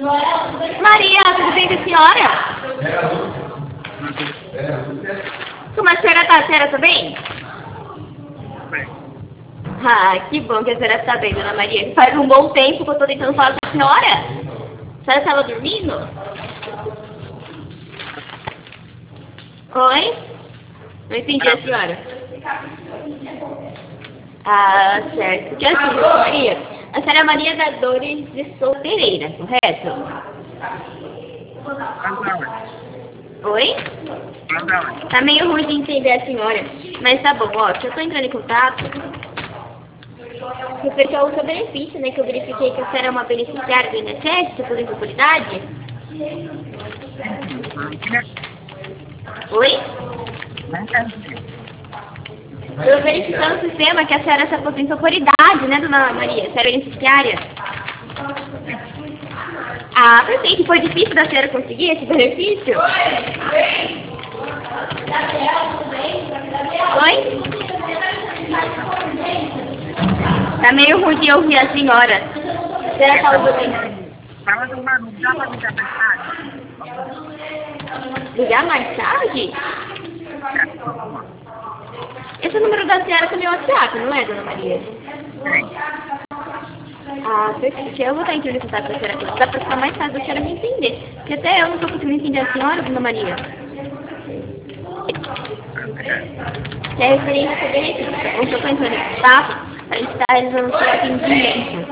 Maria, tudo bem com a senhora? Como a senhora tá? A senhora tá bem? Ah, que bom que a senhora está bem, dona Maria. Faz um bom tempo que eu estou tentando falar com a senhora. A senhora estava dormindo? Oi? Não entendi a senhora. Ah, certo. Que assim, dona Maria? A senhora é Maria da Dores de Souza Pereira, correto? Oi? Tá meio ruim de entender a senhora. Mas tá bom, ó. Se eu tô entrando em contato, porque é o seu benefício, né? Que eu verifiquei que a senhora é uma beneficiária do INSS, de aposentabilidade. Oi? Eu verificando no sistema que a senhora se aposentou por idade, né, dona Maria? A senhora é beneficiária. Ah, perfeito. Foi difícil da senhora conseguir esse benefício? Oi? Tá meio ruim de ouvir a senhora. A senhora tá ouvindo? Ligar mais tarde? Esse é o número da senhora também é o WhatsApp, não é, dona Maria? Ah, perfeito. Eu vou estar entrando em contato com a senhora aqui. Dá pra ficar mais fácil da senhora me entender. Porque até eu não tô conseguindo entender a senhora, dona Maria. Que é referente ao seu benefício. Tá bom? Eu tô entrando em contato pra gente estar realizando o seu atendimento.